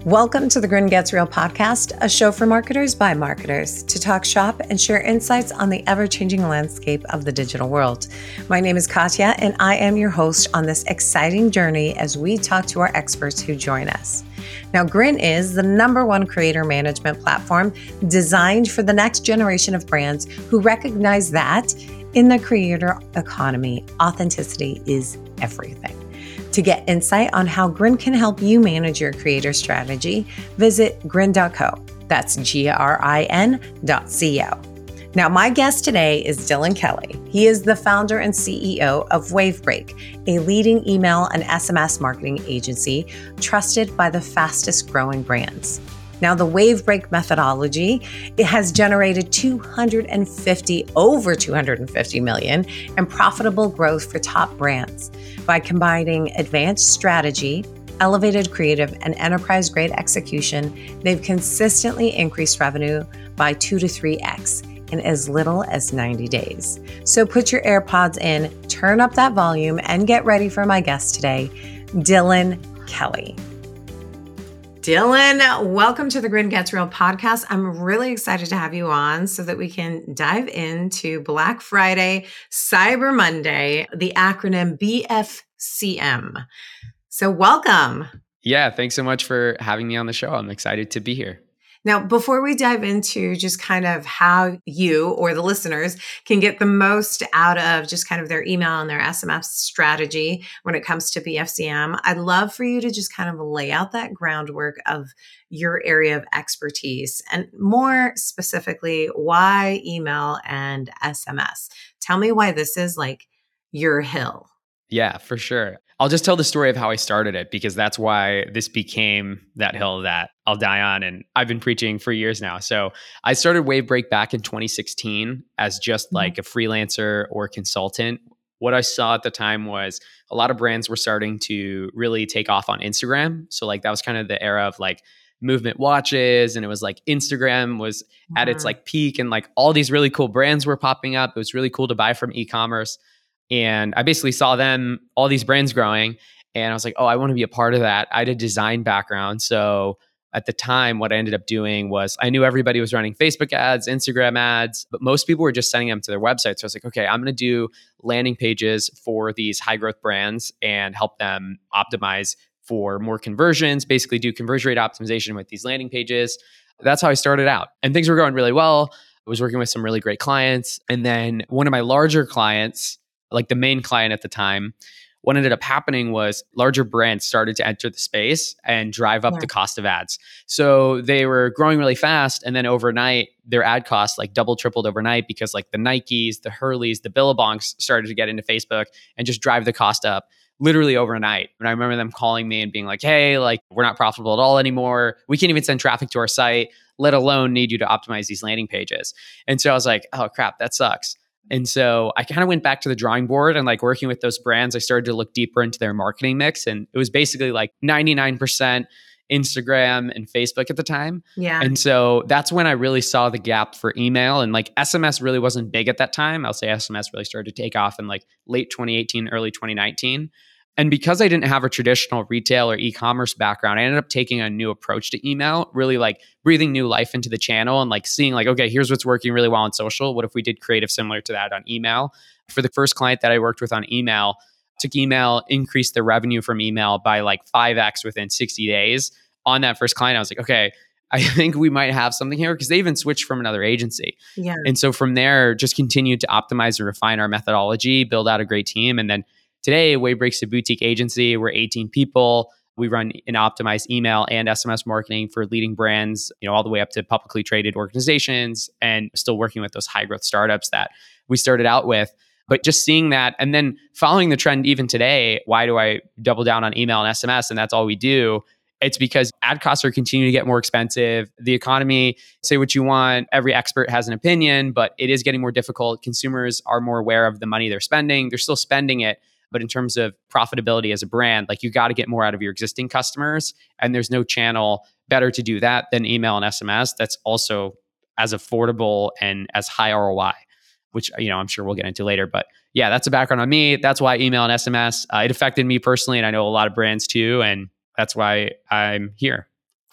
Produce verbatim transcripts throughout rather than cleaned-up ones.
Welcome to the Grin Gets Real podcast, a show for marketers by marketers to talk shop and share insights on the ever-changing landscape of the digital world. My name is Katya, and I am your host on this exciting journey as we talk to our experts who join us. Now, Grin is the number one creator management platform designed for the next generation of brands who recognize that in the creator economy, authenticity is everything. To get insight on how Grin can help you manage your creator strategy, visit grin dot co. That's G R I N dot C O. Now, my guest today is Dylan Kelly. He is the founder and C E O of Wavebreak, a leading email and S M S marketing agency trusted by the fastest growing brands. Now, the Wavebreak methodology, it has generated two hundred fifty, over two hundred fifty million in profitable growth for top brands by combining advanced strategy, elevated creative, and enterprise-grade execution. They've consistently increased revenue by two to three x in as little as ninety days. So put your AirPods in, turn up that volume, and get ready for my guest today, Dylan Kelly. Dylan, welcome to the Grin Gets Real podcast. I'm really excited to have you on so that we can dive into Black Friday, Cyber Monday, the acronym B F C M. So welcome. Yeah, thanks so much for having me on the show. I'm excited to be here. Now, before we dive into just kind of how you or the listeners can get the most out of just kind of their email and their S M S strategy when it comes to B F C M, I'd love for you to just kind of lay out that groundwork of your area of expertise and more specifically, why email and S M S. Tell me why this is like your hill. Yeah, for sure. I'll just tell the story of how I started it because that's why this became that hill that I'll die on. And I've been preaching for years now. So I started Wavebreak back in twenty sixteen as just mm-hmm. like a freelancer or consultant. What I saw at the time was a lot of brands were starting to really take off on Instagram. So like that was kind of the era of like movement watches. And it was like Instagram was mm-hmm. at its like peak and like all these really cool brands were popping up. It was really cool to buy from e-commerce. And I basically saw them, all these brands growing. And I was like, oh, I want to be a part of that. I had a design background. So at the time, what I ended up doing was I knew everybody was running Facebook ads, Instagram ads, but most people were just sending them to their website. So I was like, okay, I'm going to do landing pages for these high growth brands and help them optimize for more conversions, basically do conversion rate optimization with these landing pages. That's how I started out. And things were going really well. I was working with some really great clients. And then one of my larger clients, like the main client at the time, what ended up happening was larger brands started to enter the space and drive up yeah. the cost of ads. So they were growing really fast. And then overnight, their ad costs like double, tripled overnight because like the Nikes, the Hurleys, the Billabongs started to get into Facebook and just drive the cost up literally overnight. And I remember them calling me and being like, hey, like we're not profitable at all anymore. We can't even send traffic to our site, let alone need you to optimize these landing pages. And so I was like, oh crap, that sucks. And so I kind of went back to the drawing board and like working with those brands, I started to look deeper into their marketing mix. And it was basically like ninety-nine percent Instagram and Facebook at the time. Yeah. And so that's when I really saw the gap for email, and like S M S really wasn't big at that time. I'll say S M S really started to take off in like late twenty eighteen, early twenty nineteen. And because I didn't have a traditional retail or e-commerce background, I ended up taking a new approach to email, really like breathing new life into the channel and like seeing like, okay, here's what's working really well on social. What if we did creative similar to that on email? For the first client that I worked with on email, took email, increased the revenue from email by like five x within sixty days. On that first client, I was like, okay, I think we might have something here because they even switched from another agency. Yeah. And so from there, just continued to optimize and refine our methodology, build out a great team. And then today, Wavebreak's a boutique agency. We're eighteen people. We run and optimize email and S M S marketing for leading brands, you know, all the way up to publicly traded organizations, and still working with those high growth startups that we started out with. But just seeing that and then following the trend even today, why do I double down on email and S M S? And that's all we do. It's because ad costs are continuing to get more expensive. The economy, say what you want, every expert has an opinion, but it is getting more difficult. Consumers are more aware of the money they're spending. They're still spending it. But in terms of profitability as a brand, like you got to get more out of your existing customers. And there's no channel better to do that than email and S M S that's also as affordable and as high R O I, which, you know, I'm sure we'll get into later. But yeah, that's a background on me. That's why email and S M S, uh, it affected me personally. And I know a lot of brands too. And that's why I'm here.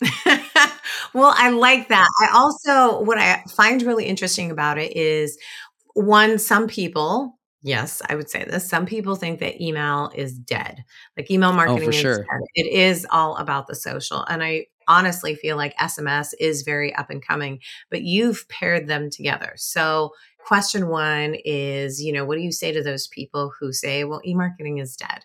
Well, I like that. I also, what I find really interesting about it is one, some people, yes, I would say this, some people think that email is dead. Like email Oh, for marketing is sure. dead. It is all about the social. And I honestly feel like S M S is very up and coming, but you've paired them together. So question one is, you know, what do you say to those people who say, well, e-marketing is dead?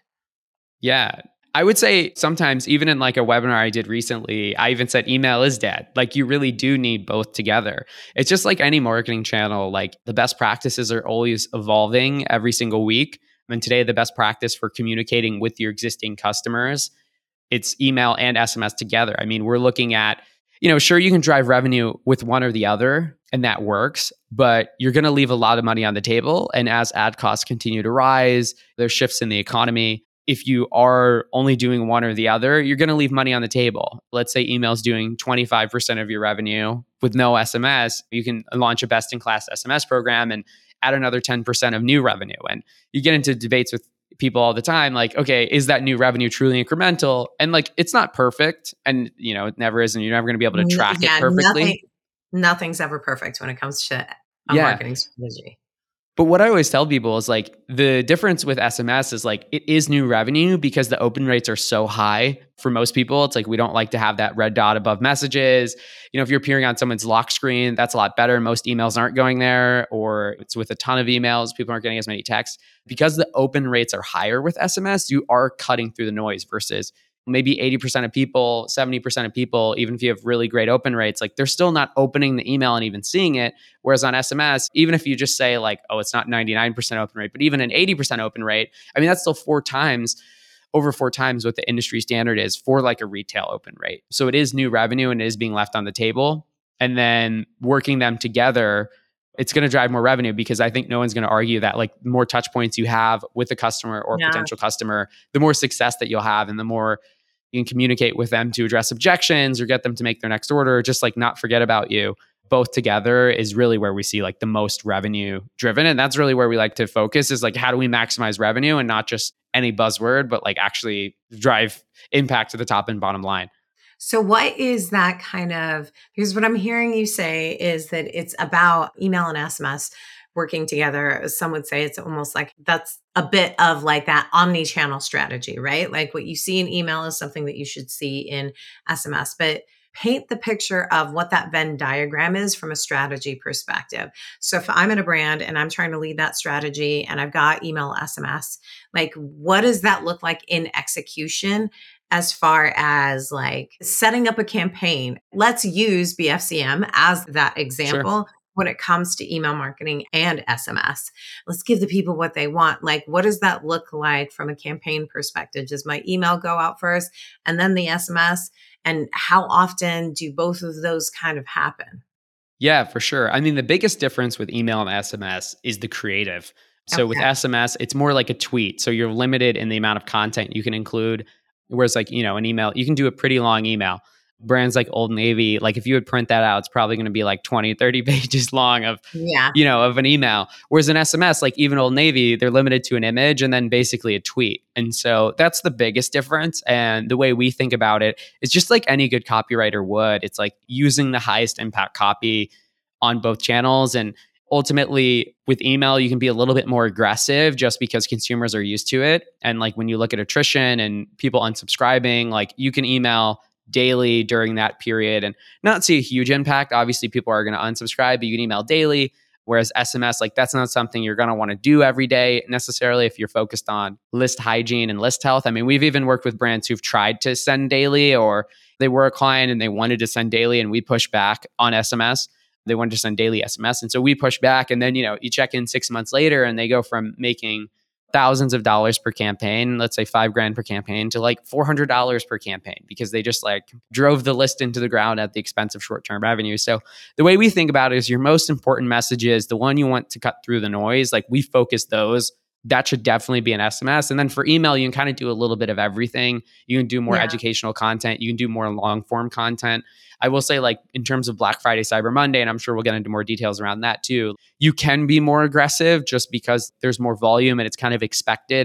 Yeah. I would say sometimes, even in like a webinar I did recently, I even said email is dead. Like you really do need both together. It's just like any marketing channel, like the best practices are always evolving every single week. I mean, today, the best practice for communicating with your existing customers, it's email and S M S together. I mean, we're looking at, you know, sure, you can drive revenue with one or the other, and that works, but you're going to leave a lot of money on the table. And as ad costs continue to rise, there's shifts in the economy. If you are only doing one or the other, you're going to leave money on the table. Let's say email is doing twenty-five percent of your revenue with no S M S. You can launch a best in class S M S program and add another ten percent of new revenue. And you get into debates with people all the time like, okay, is that new revenue truly incremental? And like, it's not perfect, and you know it never is, and you're never going to be able to N- track it Yeah, perfectly. nothing, nothing's ever perfect when it comes to a Yeah. marketing strategy. But what I always tell people is like the difference with S M S is like it is new revenue because the open rates are so high for most people. It's like we don't like to have that red dot above messages. You know, if you're appearing on someone's lock screen, that's a lot better. Most emails aren't going there, or it's with a ton of emails, people aren't getting as many texts. Because the open rates are higher with S M S, you are cutting through the noise versus maybe eighty percent of people, seventy percent of people, even if you have really great open rates, like they're still not opening the email and even seeing it. Whereas on S M S, even if you just say like, oh, it's not ninety-nine percent open rate, but even an eighty percent open rate, I mean, that's still four times, over four times what the industry standard is for like a retail open rate. So it is new revenue and it is being left on the table. And then working them together, it's going to drive more revenue because I think no one's going to argue that like the more touch points you have with a customer or Yeah. potential customer, the more success that you'll have and the more you can communicate with them to address objections or get them to make their next order, just like not forget about you. Both together is really where we see like the most revenue driven. And that's really where we like to focus is like, how do we maximize revenue and not just any buzzword, but like actually drive impact to the top and bottom line. So what is that kind of, because what I'm hearing you say is that it's about email and S M S working together. Some would say it's almost like that's a bit of like that omni-channel strategy, right? Like what you see in email is something that you should see in S M S, but paint the picture of what that Venn diagram is from a strategy perspective. So if I'm in a brand and I'm trying to lead that strategy and I've got email, S M S, like what does that look like in execution? As far as like setting up a campaign, let's use B F C M as that Sure. example when it comes to email marketing and S M S. Let's give the people what they want. Like, what does that look like from a campaign perspective? Does my email go out first and then the S M S? And how often do both of those kind of happen? Yeah, for sure. I mean, the biggest difference with email and S M S is the creative. So with Okay. S M S, it's more like a tweet. So you're limited in the amount of content you can include. Whereas, like, you know, an email, you can do a pretty long email. Brands like Old Navy, like, if you would print that out, it's probably going to be like twenty, thirty pages long of, Yeah. you know, of an email. Whereas an S M S, like even Old Navy, they're limited to an image and then basically a tweet. And so that's the biggest difference. And the way we think about it is just like any good copywriter would. It's like using the highest impact copy on both channels. And ultimately, with email, you can be a little bit more aggressive just because consumers are used to it. And like when you look at attrition and people unsubscribing, like you can email daily during that period and not see a huge impact. Obviously, people are going to unsubscribe, but you can email daily. Whereas S M S, like that's not something you're going to want to do every day necessarily if you're focused on list hygiene and list health. I mean, we've even worked with brands who've tried to send daily, or they were a client and they wanted to send daily and we pushed back on S M S. They wanted to send daily S M S. And so we pushed back. And then, you know, you check in six months later and they go from making thousands of dollars per campaign, let's say five grand per campaign, to like four hundred dollars per campaign because they just like drove the list into the ground at the expense of short-term revenue. So the way we think about it is your most important messages, the one you want to cut through the noise, like we focus those. That should definitely be an S M S. And then for email, you can kind of do a little bit of everything. You can do more Yeah. educational content. You can do more long form content. I will say, like, in terms of Black Friday, Cyber Monday, and I'm sure we'll get into more details around that too, you can be more aggressive just because there's more volume and it's kind of expected. And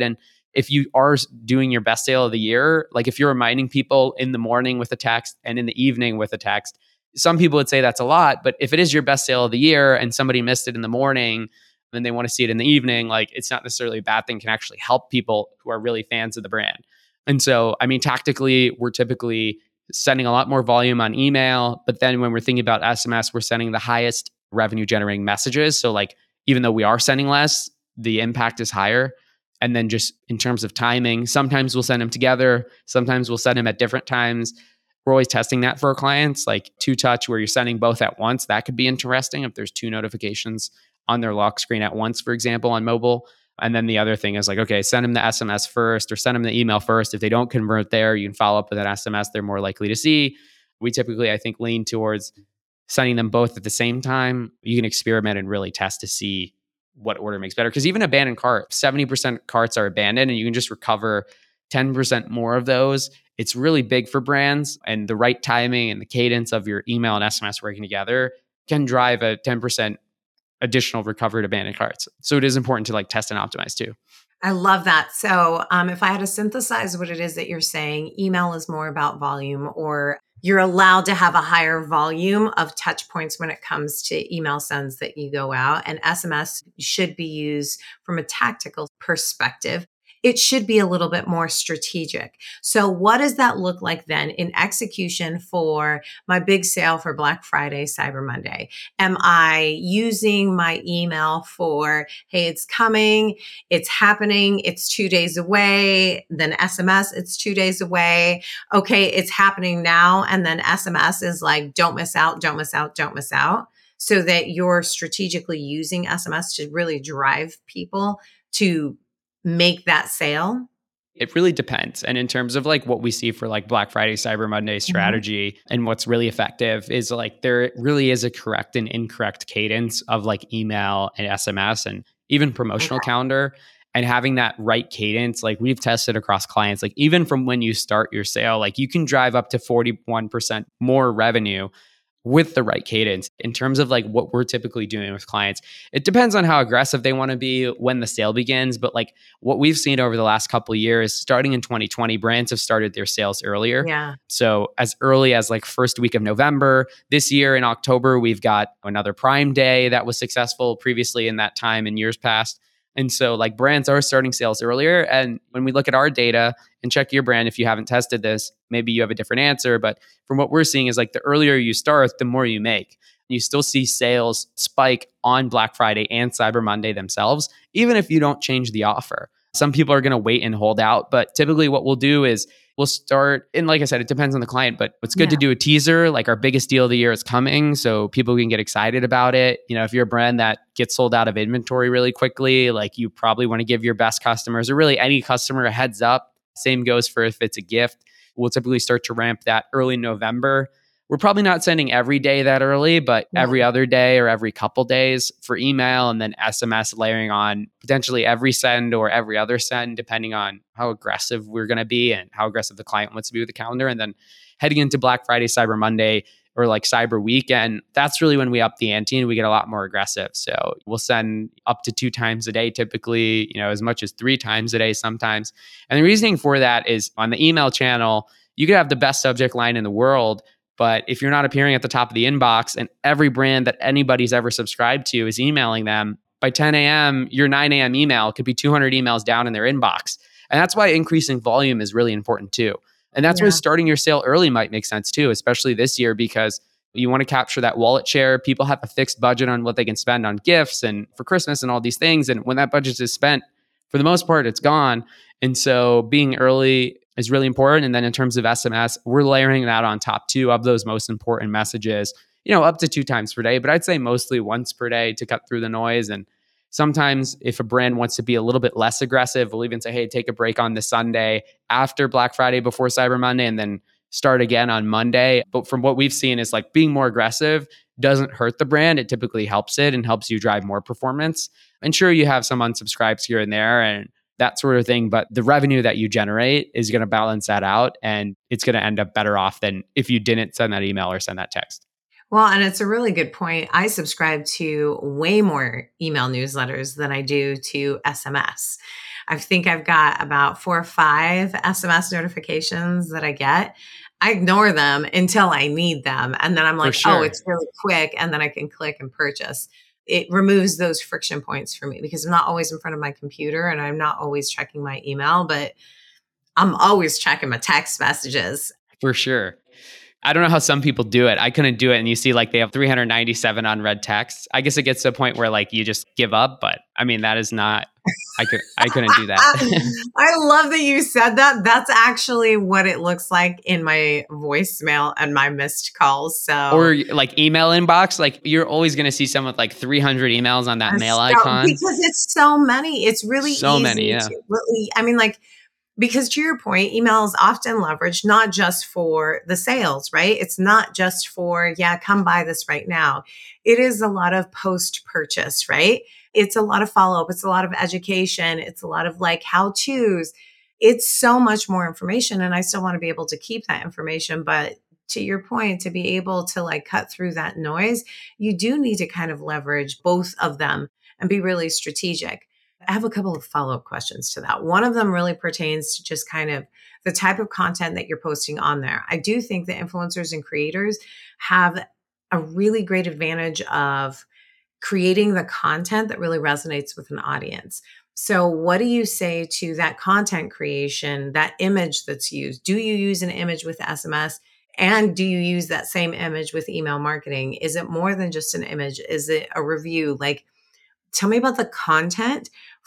if you are doing your best sale of the year, like if you're reminding people in the morning with a text and in the evening with a text, some people would say that's a lot, but if it is your best sale of the year and somebody missed it in the morning and they want to see it in the evening, like it's not necessarily a bad thing, can actually help people who are really fans of the brand. And so, I mean, tactically, we're typically sending a lot more volume on email, but then when we're thinking about S M S, we're sending the highest revenue generating messages. So like, even though we are sending less, the impact is higher. And then just in terms of timing, sometimes we'll send them together. Sometimes we'll send them at different times. We're always testing that for our clients, like two touch where you're sending both at once. That could be interesting if there's two notifications on their lock screen at once, for example, on mobile. And then the other thing is like, okay, send them the S M S first or send them the email first. If they don't convert there, you can follow up with an S M S they're more likely to see. We typically, I think, lean towards sending them both at the same time. You can experiment and really test to see what order makes better. Because even abandoned cart, seventy percent carts are abandoned and you can just recover ten percent more of those. It's really big for brands, and the right timing and the cadence of your email and S M S working together can drive a ten percent additional recovered abandoned carts. So it is important to like test and optimize too. I love that. So um, if I had to synthesize what it is that you're saying, email is more about volume, or you're allowed to have a higher volume of touch points when it comes to email sends that you go out. And S M S should be used from a tactical perspective. It should be a little bit more strategic. So what does that look like then in execution for my big sale for Black Friday, Cyber Monday? Am I using my email for, hey, it's coming, it's happening, it's two days away, then S M S, it's two days away. Okay, it's happening now. And then S M S is like, don't miss out, don't miss out, don't miss out. So that you're strategically using S M S to really drive people to make that sale? It really depends. And in terms of like what we see for like Black Friday, Cyber Monday strategy, mm-hmm. and what's really effective is like there really is a correct and incorrect cadence of like email and S M S and even promotional okay. calendar. And having that right cadence, like we've tested across clients, like even from when you start your sale, like you can drive up to forty-one percent more revenue with the right cadence. In terms of like what we're typically doing with clients, it depends on how aggressive they want to be when the sale begins. But like what we've seen over the last couple of years, starting in twenty twenty, brands have started their sales earlier. Yeah. So as early as like first week of November. This year in October, we've got another Prime Day that was successful previously in that time in years past. And so like brands are starting sales earlier. And when we look at our data and check your brand, if you haven't tested this, maybe you have a different answer. But from what we're seeing is like the earlier you start, the more you make. You still see sales spike on Black Friday and Cyber Monday themselves, even if you don't change the offer. Some people are going to wait and hold out. But typically what we'll do is we'll start, and like I said, it depends on the client, but it's good yeah. to do a teaser, like our biggest deal of the year is coming, so people can get excited about it. You know, if you're a brand that gets sold out of inventory really quickly, like you probably want to give your best customers, or really any customer, a heads up. Same goes for if it's a gift. We'll typically start to ramp that early November. We're probably not sending every day that early, but yeah. every other day or every couple days for email, and then S M S layering on potentially every send or every other send, depending on how aggressive we're going to be and how aggressive the client wants to be with the calendar. And then heading into Black Friday, Cyber Monday, or like Cyber Weekend, that's really when we up the ante and we get a lot more aggressive. So we'll send up to two times a day, typically, you know, as much as three times a day sometimes. And the reasoning for that is on the email channel, you could have the best subject line in the world, but if you're not appearing at the top of the inbox and every brand that anybody's ever subscribed to is emailing them, by ten a.m., your nine a.m. email could be two hundred emails down in their inbox. And that's why increasing volume is really important too. And that's yeah. why starting your sale early might make sense too, especially this year, because you want to capture that wallet share. People have a fixed budget on what they can spend on gifts and for Christmas and all these things. And when that budget is spent, for the most part, it's gone. And so being early is really important. And then in terms of S M S, we're layering that on top too of those most important messages, you know, up to two times per day, but I'd say mostly once per day to cut through the noise. And sometimes if a brand wants to be a little bit less aggressive, we'll even say, hey, take a break on the Sunday after Black Friday, before Cyber Monday, and then start again on Monday. But from what we've seen is like being more aggressive doesn't hurt the brand. It typically helps it and helps you drive more performance. And sure, you have some unsubscribes here and there and that sort of thing, but the revenue that you generate is going to balance that out, and it's going to end up better off than if you didn't send that email or send that text. Well, and it's a really good point. I subscribe to way more email newsletters than I do to S M S. I think I've got about four or five S M S notifications that I get. I ignore them until I need them. And then I'm For like, oh, sure. it's really quick. And then I can click and purchase. It removes those friction points for me because I'm not always in front of my computer and I'm not always checking my email, but I'm always checking my text messages. For sure. I don't know how some people do it. I couldn't do it. And you see like they have three hundred ninety-seven unread texts. I guess it gets to a point where like you just give up, but I mean, that is not, I could, I couldn't do that. I love that you said that. That's actually what it looks like in my voicemail and my missed calls. So, Or like email inbox, like you're always going to see someone with like three hundred emails on that uh, mail so icon. because it's so many, it's really So many. easy Yeah. to really, I mean, like, because to your point, email is often leveraged not just for the sales, right? It's not just for, yeah, come buy this right now. It is a lot of post purchase, right? It's a lot of follow up. It's a lot of education. It's a lot of like how to's. It's so much more information. And I still want to be able to keep that information. But to your point, to be able to like cut through that noise, you do need to kind of leverage both of them and be really strategic. I have a couple of follow up questions to that. One of them really pertains to just kind of the type of content that you're posting on there. I do think that influencers and creators have a really great advantage of creating the content that really resonates with an audience. So, what do you say to that content creation, that image that's used? Do you use an image with S M S? And do you use that same image with email marketing? Is it more than just an image? Is it a review? Like, tell me about the content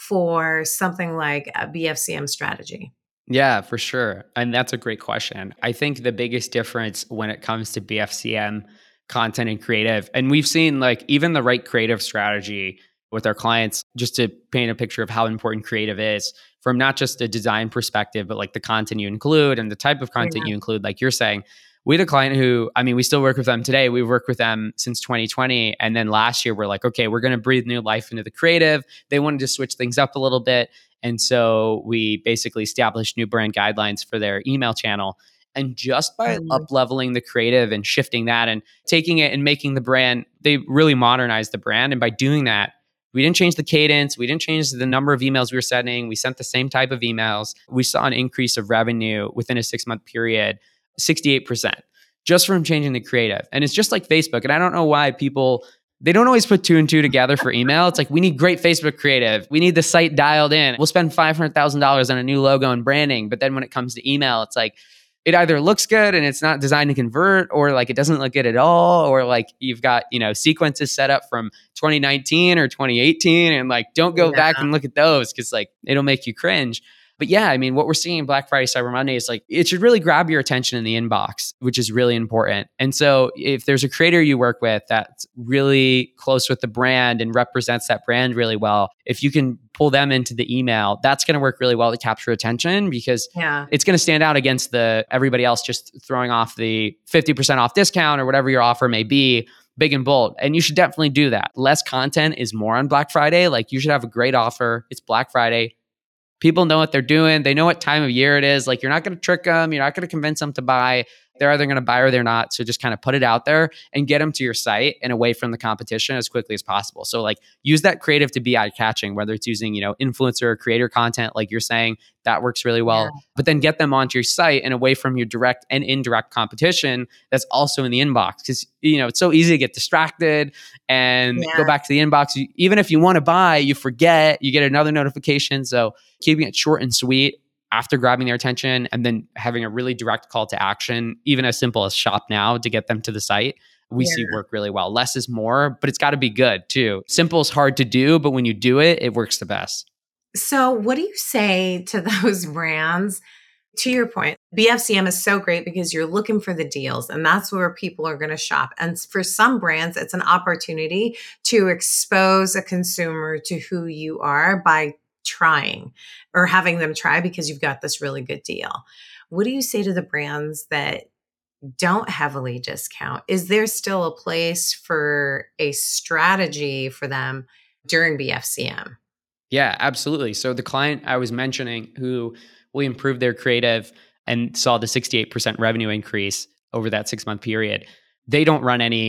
for something like a B F C M strategy. Yeah, for sure. And that's a great question. I think the biggest difference when it comes to B F C M content and creative, and we've seen like even the right creative strategy with our clients, just to paint a picture of how important creative is from not just a design perspective, but like the content you include and the type of content Yeah. you include. Like you're saying, we had a client who, I mean, we still work with them today. We've worked with them since twenty twenty. And then last year, we're like, okay, we're going to breathe new life into the creative. They wanted to switch things up a little bit. And so we basically established new brand guidelines for their email channel. And just by Mm, up leveling the creative and shifting that and taking it and making the brand, they really modernized the brand. And by doing that, we didn't change the cadence. We didn't change the number of emails we were sending. We sent the same type of emails. We saw an increase of revenue within a six month period, sixty-eight percent, just from changing the creative. And it's just like Facebook. And I don't know why people, they don't always put two and two together for email. It's like, we need great Facebook creative. We need the site dialed in. We'll spend five hundred thousand dollars on a new logo and branding. But then when it comes to email, it's like, it either looks good and it's not designed to convert, or like it doesn't look good at all, or like you've got, you know, sequences set up from twenty nineteen or twenty eighteen, and like don't go back yeah. and look at those because like it'll make you cringe. But yeah, I mean, what we're seeing in Black Friday, Cyber Monday is like, it should really grab your attention in the inbox, which is really important. And so if there's a creator you work with that's really close with the brand and represents that brand really well, if you can pull them into the email, that's going to work really well to capture attention because Yeah. it's going to stand out against the everybody else just throwing off the fifty percent off discount or whatever your offer may be, big and bold. And you should definitely do that. Less content is more on Black Friday. Like you should have a great offer. It's Black Friday. People know what they're doing. They know what time of year it is. Like you're not going to trick them. You're not going to convince them to buy. They're either going to buy or they're not. So just kind of put it out there and get them to your site and away from the competition as quickly as possible. So like use that creative to be eye catching, whether it's using, you know, influencer or creator content, like you're saying, that works really well. Yeah. But then get them onto your site and away from your direct and indirect competition that's also in the inbox. Because, you know, it's so easy to get distracted and Yeah. go back to the inbox. You, even if you want to buy, you forget, you get another notification. So keeping it short and sweet after grabbing their attention and then having a really direct call to action, even as simple as shop now to get them to the site, we Yeah. see work really well. Less is more, but it's got to be good too. Simple is hard to do, but when you do it, it works the best. So, what do you say to those brands? To your point, B F C M is so great because you're looking for the deals and that's where people are going to shop. And for some brands, it's an opportunity to expose a consumer to who you are by trying or having them try because you've got this really good deal. What do you say to the brands that don't heavily discount? Is there still a place for a strategy for them during B F C M? Yeah, absolutely. So the client I was mentioning who we improved their creative and saw the sixty-eight percent revenue increase over that six month period, they don't run any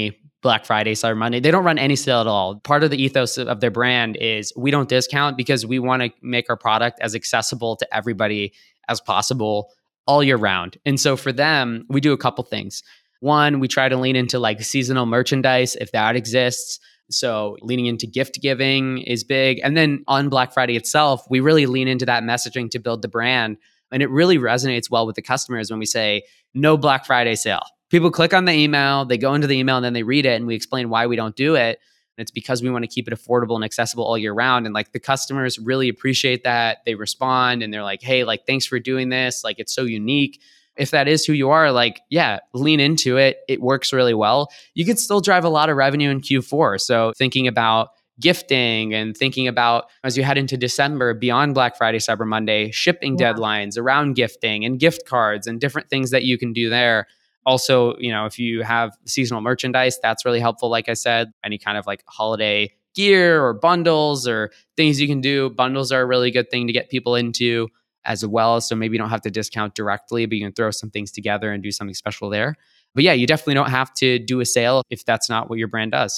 Black Friday, Cyber Monday. They don't run any sale at all. Part of the ethos of their brand is we don't discount because we want to make our product as accessible to everybody as possible all year round. And so for them, we do a couple things. One, we try to lean into like seasonal merchandise if that exists. So leaning into gift giving is big. And then on Black Friday itself, we really lean into that messaging to build the brand. And it really resonates well with the customers when we say no Black Friday sale. People click on the email, they go into the email and then they read it and we explain why we don't do it. And it's because we want to keep it affordable and accessible all year round. And like the customers really appreciate that. They respond and they're like, hey, like, thanks for doing this. Like, it's so unique. If that is who you are, like, yeah, lean into it. It works really well. You could still drive a lot of revenue in Q four. So thinking about gifting and thinking about as you head into December beyond Black Friday, Cyber Monday, shipping yeah. deadlines around gifting and gift cards and different things that you can do there. Also, you know, if you have seasonal merchandise, that's really helpful. Like I said, any kind of like holiday gear or bundles or things you can do. Bundles are a really good thing to get people into as well. So maybe you don't have to discount directly, but you can throw some things together and do something special there. But yeah, you definitely don't have to do a sale if that's not what your brand does.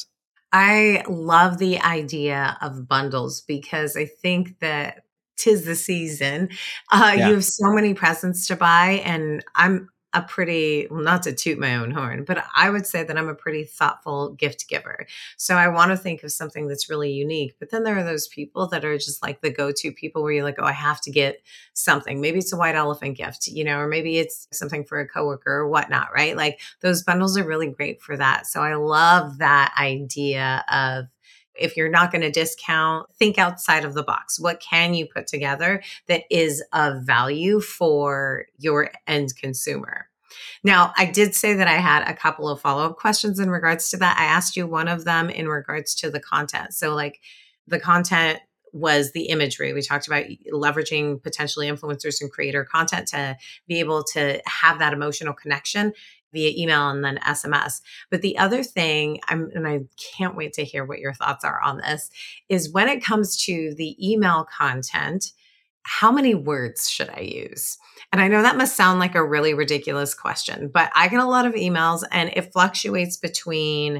I love the idea of bundles because I think that 'tis the season. Uh, yeah. You have so many presents to buy, and I'm a pretty, well, not to toot my own horn, but I would say that I'm a pretty thoughtful gift giver. So I want to think of something that's really unique. But then there are those people that are just like the go-to people where you're like, oh, I have to get something. Maybe it's a white elephant gift, you know, or maybe it's something for a coworker or whatnot, right? Like those bundles are really great for that. So I love that idea of, if you're not going to discount, think outside of the box. What can you put together that is of value for your end consumer? Now, I did say that I had a couple of follow-up questions in regards to that. I asked you one of them in regards to the content. So like the content was the imagery. We talked about leveraging potentially influencers and creator content to be able to have that emotional connection via email and then S M S. But the other thing, I'm, and I can't wait to hear what your thoughts are on this, is when it comes to the email content, how many words should I use? And I know that must sound like a really ridiculous question, but I get a lot of emails and it fluctuates between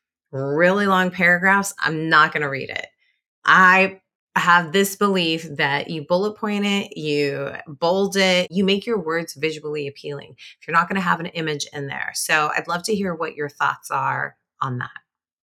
really long paragraphs. I'm not going to read it. I have this belief that you bullet point it, you bold it, you make your words visually appealing. If you're not going to have an image in there. So I'd love to hear what your thoughts are on that.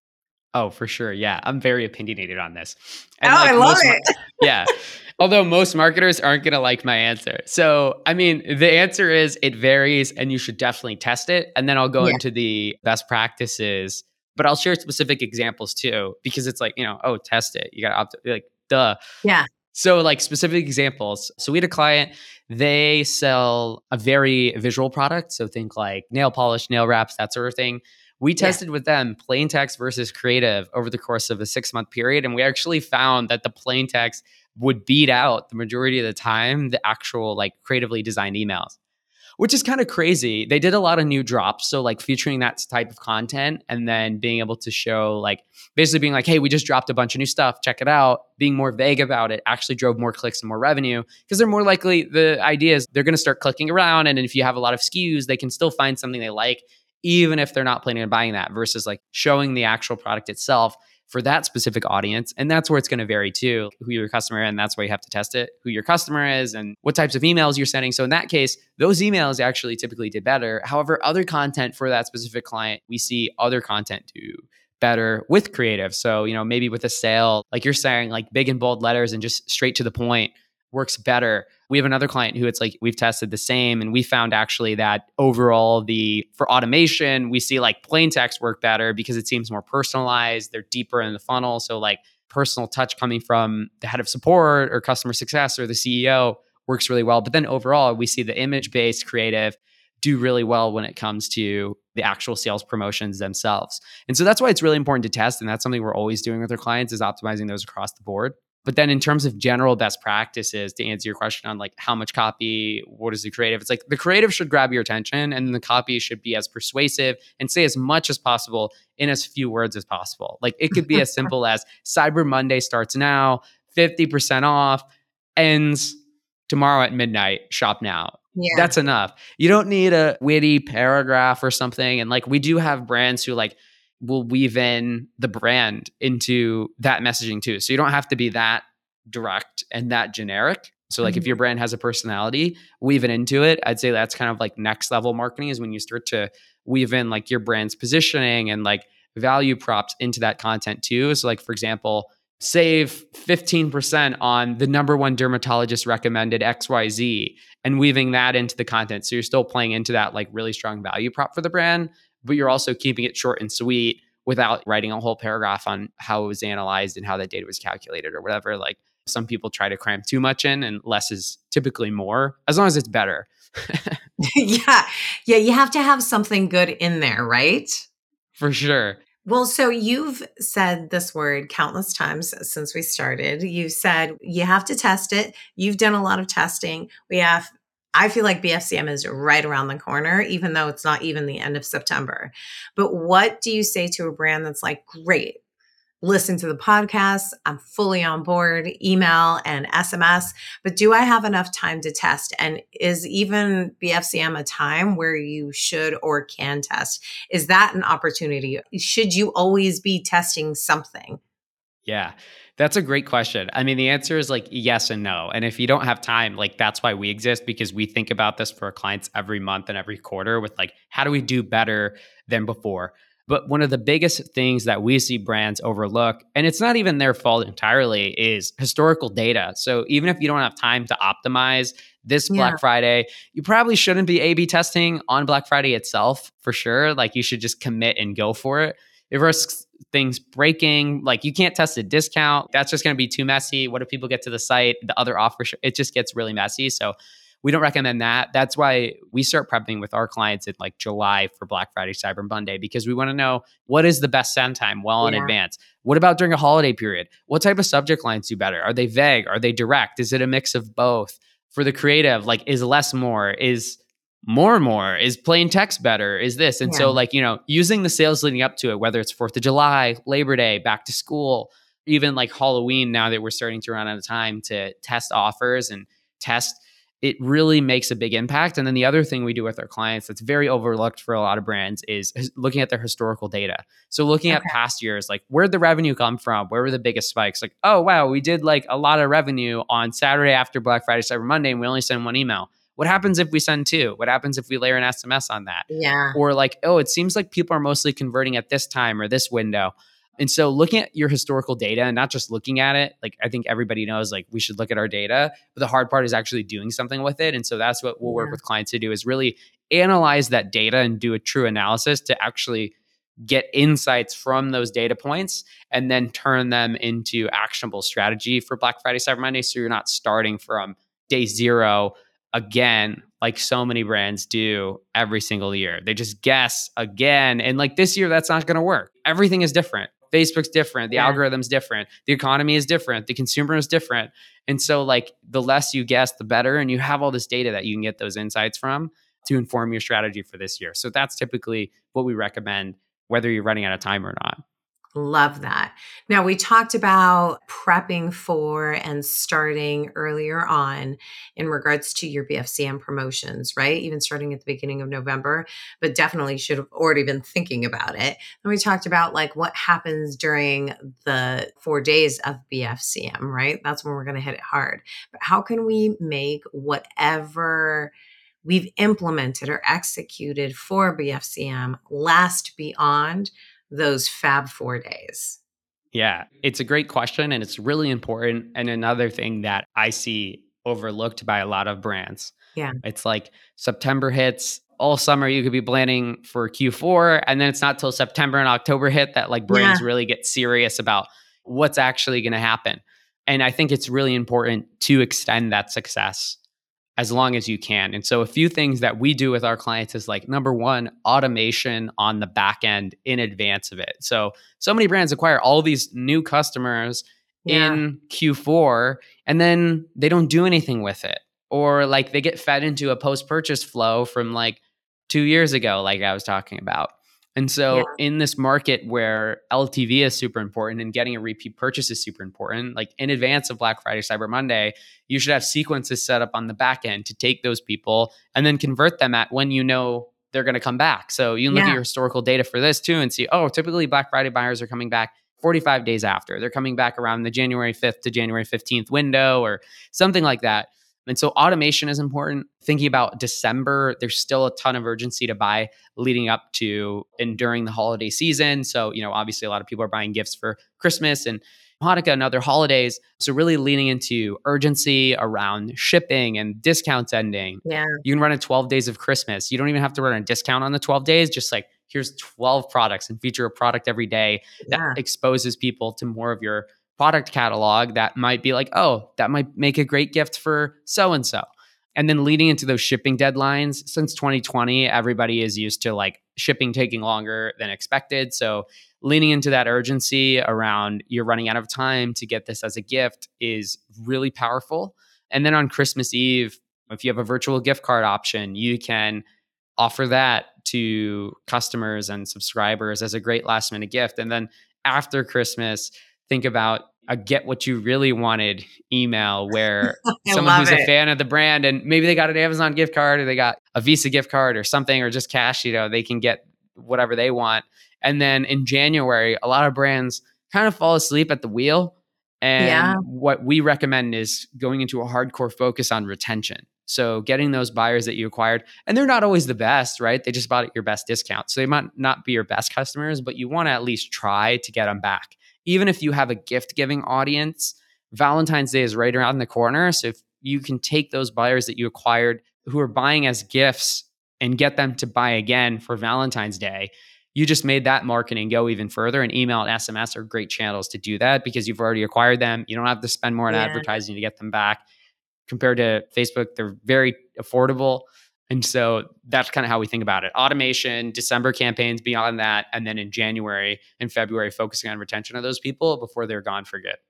Oh, for sure. Yeah. I'm very opinionated on this. And oh, like I love it. Mar- yeah. Although most marketers aren't going to like my answer. So, I mean, the answer is it varies and you should definitely test it. And then I'll go yeah. into the best practices, but I'll share specific examples too, because it's like, you know, oh, test it. You got to opt like, duh. Yeah. So like specific examples. So we had a client, they sell a very visual product. So think like nail polish, nail wraps, that sort of thing. We tested yeah. with them plain text versus creative over the course of a six month period. And we actually found that the plain text would beat out the majority of the time the actual like creatively designed emails, which is kind of crazy. They did a lot of new drops. So like featuring that type of content and then being able to show like basically being like, hey, we just dropped a bunch of new stuff. Check it out. Being more vague about it actually drove more clicks and more revenue because they're more likely, the idea is they're going to start clicking around. And if you have a lot of S K Us, they can still find something they like, even if they're not planning on buying that versus like showing the actual product itself for that specific audience. And that's where it's going to vary too, who your customer is, and that's why you have to test it, who your customer is and what types of emails you're sending. So in that case, those emails actually typically did better. However, other content for that specific client, we see other content do better with creative. So, you know, maybe with a sale, like you're saying, like big and bold letters and just straight to the point works better. We have another client who it's like we've tested the same and we found actually that overall the for automation, we see like plain text work better because it seems more personalized. They're deeper in the funnel. So like personal touch coming from the head of support or customer success or the C E O works really well. But then overall, we see the image-based creative do really well when it comes to the actual sales promotions themselves. And so that's why it's really important to test. And that's something we're always doing with our clients is optimizing those across the board. But then in terms of general best practices, to answer your question on like how much copy, what is the creative? It's like the creative should grab your attention and the copy should be as persuasive and say as much as possible in as few words as possible. Like it could be as simple as Cyber Monday starts now, fifty percent off, ends tomorrow at midnight, shop now. Yeah. That's enough. You don't need a witty paragraph or something. And like we do have brands who like we'll weave in the brand into that messaging too. So you don't have to be that direct and that generic. So like mm-hmm. if your brand has a personality, weave it into it. I'd say that's kind of like next level marketing is when you start to weave in like your brand's positioning and like value props into that content too. So like, for example, save fifteen percent on the number one dermatologist recommended X Y Z and weaving that into the content. So you're still playing into that like really strong value prop for the brand, but you're also keeping it short and sweet without writing a whole paragraph on how it was analyzed and how that data was calculated or whatever. Like some people try to cram too much in, and less is typically more, as long as it's better. yeah. Yeah. You have to have something good in there, right? For sure. Well, so you've said this word countless times since we started. You've said you have to test it. You've done a lot of testing. We have, I feel like B F C M is right around the corner, even though it's not even the end of September. But what do you say to a brand that's like, great, listen to the podcast, I'm fully on board, email and S M S, but do I have enough time to test? And is even B F C M a time where you should or can test? Is that an opportunity? Should you always be testing something? Yeah, that's a great question. I mean, the answer is like yes and no. And if you don't have time, like that's why we exist, because we think about this for our clients every month and every quarter with like, how do we do better than before? But one of the biggest things that we see brands overlook, and it's not even their fault entirely, is historical data. So even if you don't have time to optimize this yeah. Black Friday, you probably shouldn't be A B testing on Black Friday itself for sure. Like you should just commit and go for it. It risks things breaking. Like you can't test a discount. That's just going to be too messy. What if people get to the site, the other offer, sh- it just gets really messy. So we don't recommend that. That's why we start prepping with our clients in like July for Black Friday, Cyber Monday, because we want to know what is the best send time well in yeah. advance. What about during a holiday period? What type of subject lines do better? Are they vague? Are they direct? Is it a mix of both? For the creative, like is less more? Is more more? Is plain text better? Is this? And yeah. so like, you know, using the sales leading up to it, whether it's fourth of July, Labor Day, back to school, even like Halloween, now that we're starting to run out of time to test offers and test, it really makes a big impact. And then the other thing we do with our clients that's very overlooked for a lot of brands is looking at their historical data. So looking okay. at past years, like where'd the revenue come from? Where were the biggest spikes? Like, oh, wow, we did like a lot of revenue on Saturday after Black Friday, Cyber Monday, and we only send one email. What happens if we send two? What happens if we layer an S M S on that? Yeah. Or like, oh, it seems like people are mostly converting at this time or this window. And so looking at your historical data and not just looking at it, like I think everybody knows like we should look at our data, but the hard part is actually doing something with it. And so that's what we'll yeah. work with clients to do is really analyze that data and do a true analysis to actually get insights from those data points and then turn them into actionable strategy for Black Friday, Cyber Monday. So you're not starting from day zero again, like so many brands do every single year. They just guess again. And like this year, that's not going to work. Everything is different. Facebook's different. The yeah. algorithm's different. The economy is different. The consumer is different. And so like the less you guess, the better. And you have all this data that you can get those insights from to inform your strategy for this year. So that's typically what we recommend, whether you're running out of time or not. Love that. Now, we talked about prepping for and starting earlier on in regards to your B F C M promotions, right? Even starting at the beginning of November, but definitely should have already been thinking about it. And we talked about like what happens during the four days of B F C M, right? That's when we're going to hit it hard. But how can we make whatever we've implemented or executed for B F C M last beyond those fab four days? Yeah, it's a great question and it's really important. And another thing that I see overlooked by a lot of brands. Yeah. It's like September hits, all summer you could be planning for Q four, and then it's not till September and October hit that like brands yeah. really get serious about what's actually going to happen. And I think it's really important to extend that success as long as you can. And so a few things that we do with our clients is like, number one, automation on the back end in advance of it. So, so many brands acquire all these new customers yeah. in Q four, and then they don't do anything with it. Or like they get fed into a post-purchase flow from like two years ago, like I was talking about. And so yeah. in this market where L T V is super important and getting a repeat purchase is super important, like in advance of Black Friday, Cyber Monday, you should have sequences set up on the back end to take those people and then convert them at when you know they're going to come back. So you can look at Yeah. your historical data for this too and see, oh, typically Black Friday buyers are coming back forty-five days after. They're coming back around the January fifth to January fifteenth window or something like that. And so automation is important. Thinking about December, there's still a ton of urgency to buy leading up to and during the holiday season. So, you know, obviously a lot of people are buying gifts for Christmas and Hanukkah and other holidays. So really leaning into urgency around shipping and discounts ending. Yeah. You can run a twelve days of Christmas. You don't even have to run a discount on the twelve days. Just like, here's twelve products and feature a product every day that Yeah. exposes people to more of your product catalog that might be like, oh, that might make a great gift for so-and-so. And then leading into those shipping deadlines, since twenty twenty, everybody is used to like shipping taking longer than expected. So leaning into that urgency around you're running out of time to get this as a gift is really powerful. And then on Christmas Eve, if you have a virtual gift card option, you can offer that to customers and subscribers as a great last minute gift. And then after Christmas, think about a get what you really wanted email where I someone love who's a it. fan of the brand and maybe they got an Amazon gift card or they got a Visa gift card or something or just cash, you know, they can get whatever they want. And then in January, a lot of brands kind of fall asleep at the wheel. And Yeah. what we recommend is going into a hardcore focus on retention. So getting those buyers that you acquired, and they're not always the best, right? They just bought at your best discount. So they might not be your best customers, but you want to at least try to get them back. Even if you have a gift giving audience, Valentine's Day is right around the corner. So if you can take those buyers that you acquired who are buying as gifts and get them to buy again for Valentine's Day, you just made that marketing go even further. And email and S M S are great channels to do that because you've already acquired them. You don't have to spend more on Yeah. advertising to get them back. Compared to Facebook, they're very affordable. And so that's kind of how we think about it. Automation, December campaigns beyond that, and then in January and February, focusing on retention of those people before they're gone for good.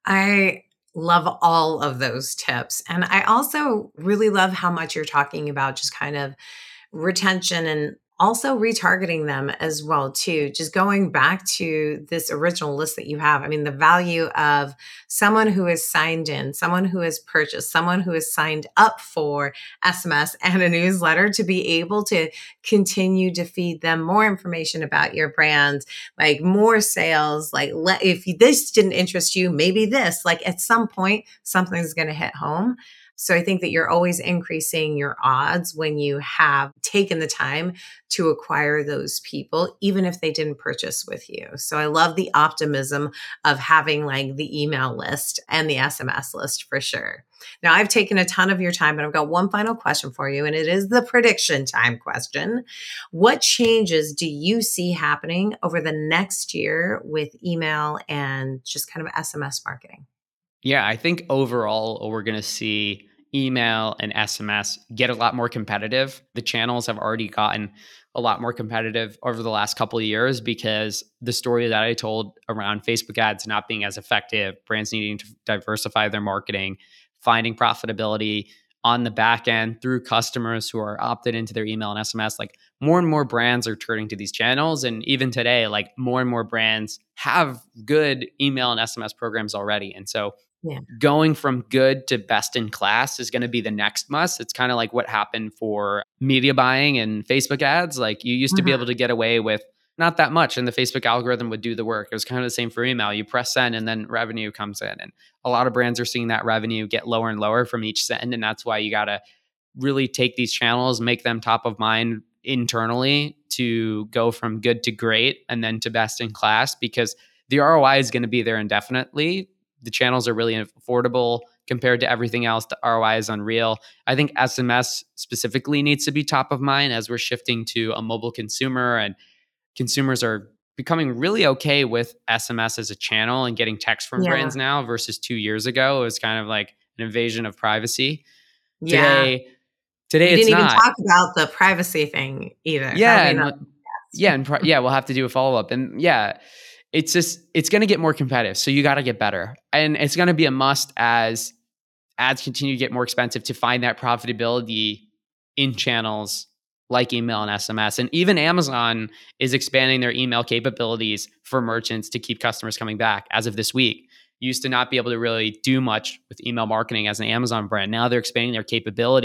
I love all of those tips. And I also really love how much you're talking about just kind of retention and also retargeting them as well too. Just going back to this original list that you have. I mean, the value of someone who is signed in, someone who has purchased, someone who has signed up for S M S and a newsletter to be able to continue to feed them more information about your brand, like more sales, like le- if this didn't interest you, maybe this, like at some point, something's going to hit home. So I think that you're always increasing your odds when you have taken the time to acquire those people, even if they didn't purchase with you. So I love the optimism of having like the email list and the S M S list for sure. Now I've taken a ton of your time, but I've got one final question for you, and it is the prediction time question. What changes do you see happening over the next year with email and just kind of S M S marketing? Yeah, I think overall we're going to see email and S M S get a lot more competitive. The channels have already gotten a lot more competitive over the last couple of years because the story that I told around Facebook ads not being as effective, brands needing to diversify their marketing, finding profitability on the back end through customers who are opted into their email and S M S, like more and more brands are turning to these channels. And even today, like more and more brands have good email and S M S programs already. And so Yeah. going from good to best in class is going to be the next must. It's kind of like what happened for media buying and Facebook ads. Like you used to be Mhm. able to get away with not that much and the Facebook algorithm would do the work. It was kind of the same for email. You press send and then revenue comes in. And a lot of brands are seeing that revenue get lower and lower from each send. And that's why you got to really take these channels, make them top of mind internally to go from good to great and then to best in class because the R O I is going to be there indefinitely. The channels are really affordable compared to everything else. The R O I is unreal. I think S M S specifically needs to be top of mind as we're shifting to a mobile consumer and consumers are becoming really okay with S M S as a channel and getting text from Yeah. brands now versus two years ago. It was kind of like an invasion of privacy. Yeah. Today, today We it's didn't even not. talk about the privacy thing either. That'll Yeah, be and another l- yeah, and pri- yeah, we'll have to do a follow up. And yeah, it's just it's going to get more competitive. So you got to get better, and it's going to be a must as ads continue to get more expensive to find that profitability in channels like email and S M S. And even Amazon is expanding their email capabilities for merchants to keep customers coming back as of this week. You used to not be able to really do much with email marketing as an Amazon brand. Now they're expanding their capabilities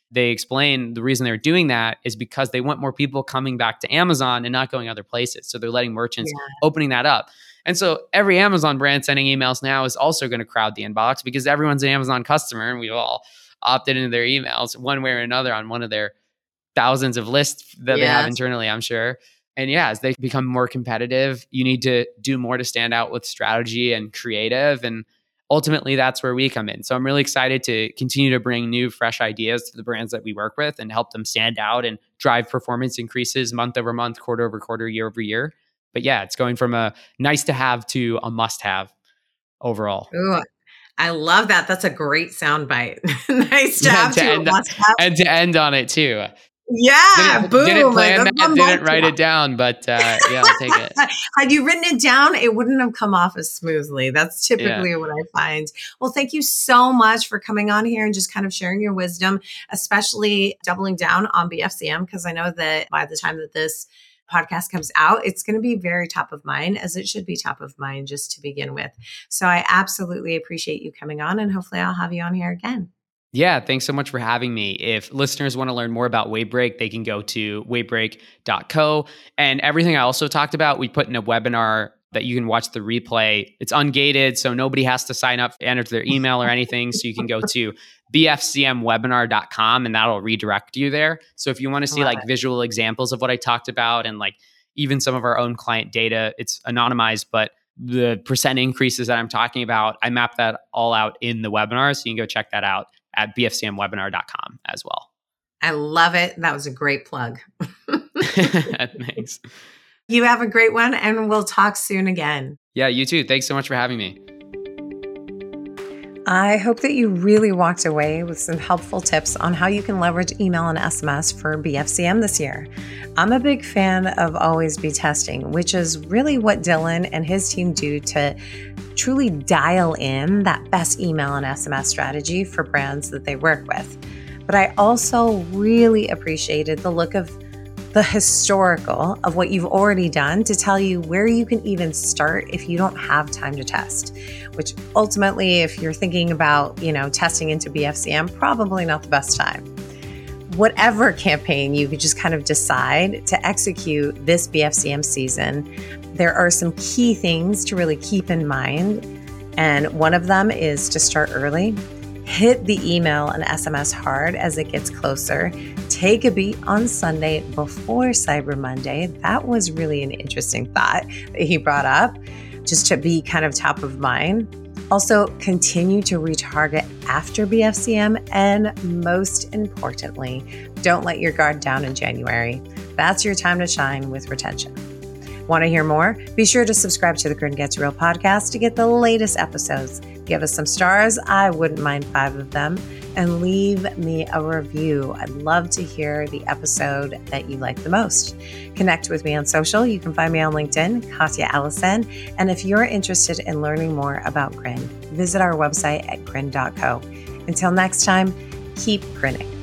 they explain the reason they're doing that is because they want more people coming back to Amazon and not going other places. So they're letting merchants Yeah. opening that up. And so every Amazon brand sending emails now is also going to crowd the inbox because everyone's an Amazon customer and we've all opted into their emails one way or another on one of their thousands of lists that they have Yes. internally, I'm sure. And yeah, as they become more competitive, you need to do more to stand out with strategy and creative. And ultimately, that's where we come in. So I'm really excited to continue to bring new, fresh ideas to the brands that we work with and help them stand out and drive performance increases month over month, quarter over quarter, year over year. But yeah, it's going from a nice to have to a must have overall. Ooh, I love that. That's a great soundbite. Nice to have and to, to, end, a must have. and to end on it too. Yeah, Didn't, boom. didn't plan That's that, a didn't write mantra. it down, but uh, yeah, I'll take it. Had you written it down, it wouldn't have come off as smoothly. That's typically Yeah. what I find. Well, thank you so much for coming on here and just kind of sharing your wisdom, especially doubling down on B F C M, because I know that by the time that this podcast comes out, it's going to be very top of mind, as it should be top of mind just to begin with. So I absolutely appreciate you coming on, and hopefully I'll have you on here again. Yeah, thanks so much for having me. If listeners want to learn more about Wavebreak, they can go to wavebreak dot co. And everything I also talked about, we put in a webinar that you can watch the replay. It's ungated, so nobody has to sign up, enter their email or anything. So you can go to b f c m webinar dot com and that'll redirect you there. So if you want to see Love like it. visual examples of what I talked about and like even some of our own client data, it's anonymized, but the percent increases that I'm talking about, I map that all out in the webinar. So you can go check that out at b f c m webinar dot com as well. I love it. That was a great plug. Thanks. You have a great one, and we'll talk soon again. Yeah, you too. Thanks so much for having me. I hope that you really walked away with some helpful tips on how you can leverage email and S M S for B F C M this year. I'm a big fan of always be testing, which is really what Dylan and his team do to truly dial in that best email and S M S strategy for brands that they work with. But I also really appreciated the look of the historical of what you've already done to tell you where you can even start if you don't have time to test, which ultimately, if you're thinking about, you know, testing into B F C M, probably not the best time. Whatever campaign you could just kind of decide to execute this B F C M season, there are some key things to really keep in mind. And one of them is to start early. Hit the email and S M S hard as it gets closer. Take a beat on Sunday before Cyber Monday. That was really an interesting thought that he brought up, just to be kind of top of mind. Also, continue to retarget after B F C M. And most importantly, don't let your guard down in January. That's your time to shine with retention. Want to hear more? Be sure to subscribe to the Grin Gets Real podcast to get the latest episodes. Give us some stars. I wouldn't mind five of them. And leave me a review. I'd love to hear the episode that you like the most. Connect with me on social. You can find me on LinkedIn, Katya Allison. And if you're interested in learning more about Grin, visit our website at grin dot co. Until next time, keep grinning.